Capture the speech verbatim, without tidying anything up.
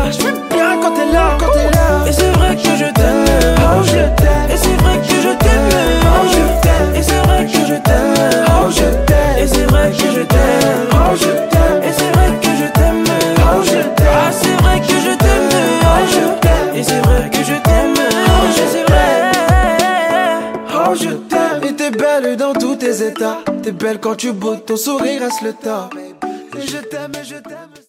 J'aime bien quand t'es là, quand t'es là. Et c'est vrai que je t'aime, oh je t'aime. et c'est vrai que je t'aime, oh je t'aime. et c'est vrai que je t'aime, oh je t'aime. et c'est vrai que je t'aime, oh je t'aime. et c'est vrai que je t'aime, oh je t'aime. ah c'est vrai que je t'aime, oh je t'aime. et c'est vrai que je t'aime, oh je c'est vrai, oh je t'aime. Et t'es belle dans tous tes états. T'es belle quand tu boudes, ton sourire reste le tas. Et je t'aime, et je t'aime.